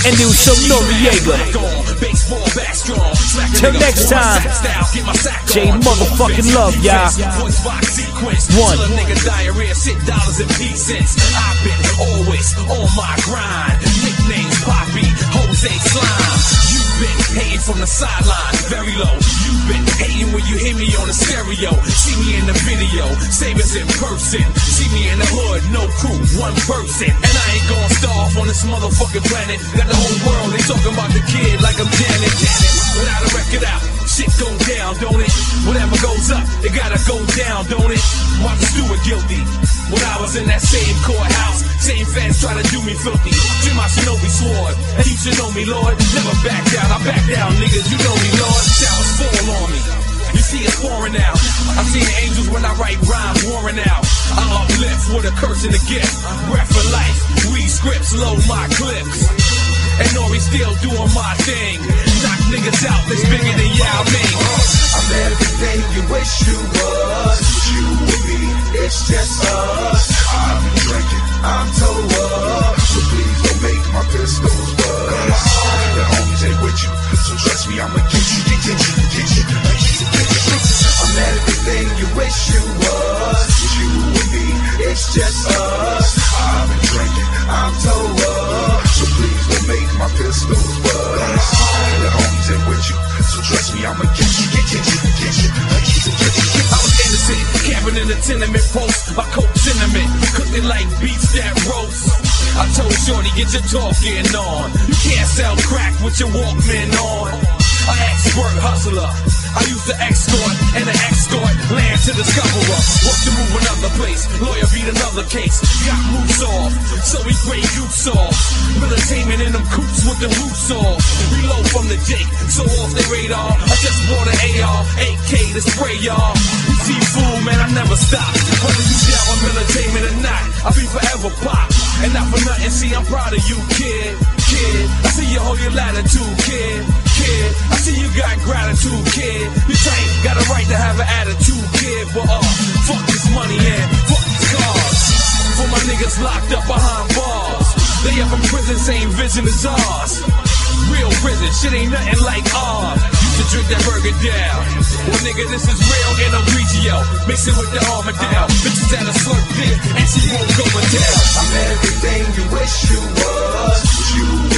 and do some Noriega. Till next time, J motherfucking love, y'all. One. I've been always on my grind. Nicknames Poppy, Jose Slime. You've been hating from the sideline, very low. You've been hating when you hear me on the stereo. See me in the video, same as in person. See me in the hood, no crew, one person. And I ain't gonna starve on this motherfucking planet. Got the whole world, they talking about the kid like I'm Janet. Without a record out, shit go down, don't it? Whatever goes up, it gotta go down, don't it? Watch Stewart guilty. When I was in that same courthouse, same fans try to do me filthy. Dream my shinobi sword, and you should know me, Lord. Never back down, I back down, niggas, you know me, Lord. Showers fall on me. You see it's pouring out. I see the angels when I write rhymes pouring out. I uplift with a curse and a gift. Breath for life, weed scripts, load my clips. And Nori still doing my thing. Knock niggas out that's bigger than Yao Ming. I'm everything you wish you was. You and me, it's just us. I've been drinking, I'm toe up. So please don't make my pistols buzz. The homies ain't with you, so trust me, I'ma get you. I'm everything you wish you was. You and me, it's just us. I've been drinking, I'm toe up. So please don't make my pistols buzz. The homies ain't with you, so trust me, I'ma get you. I was innocent, camping in a tenement post. My coat cinnamon, cooking like beats that roast. I told Shorty, get your talking on. You can't sell crack with your Walkman on. An expert hustler, I used to escort and an escort land to discoverer. Work to move another place, lawyer beat another case. Got roots off, so we break roots off. Militainment in them coops with the roots off. Reload from the Jake, so off their radar. I just bought an AR, 8K to spray y'all. You see fool, man, I never stop. Whether you down on militainment or not, I'll be forever pop. And not for nothing, see, I'm proud of you, kid. I see you hold your latitude, kid. I see you got gratitude, kid. You ain't got a right to have an attitude, kid. But fuck this money and fuck these cars. For my niggas locked up behind bars. They up in prison, same vision as ours. Real prison, shit ain't nothing like ours. Used to drink that burger down. Well, nigga, this is real in a Grigio. Mix it with the Armadale. Bitches at a slurp dick, and she won't go and tell. I'm everything you wish you was. You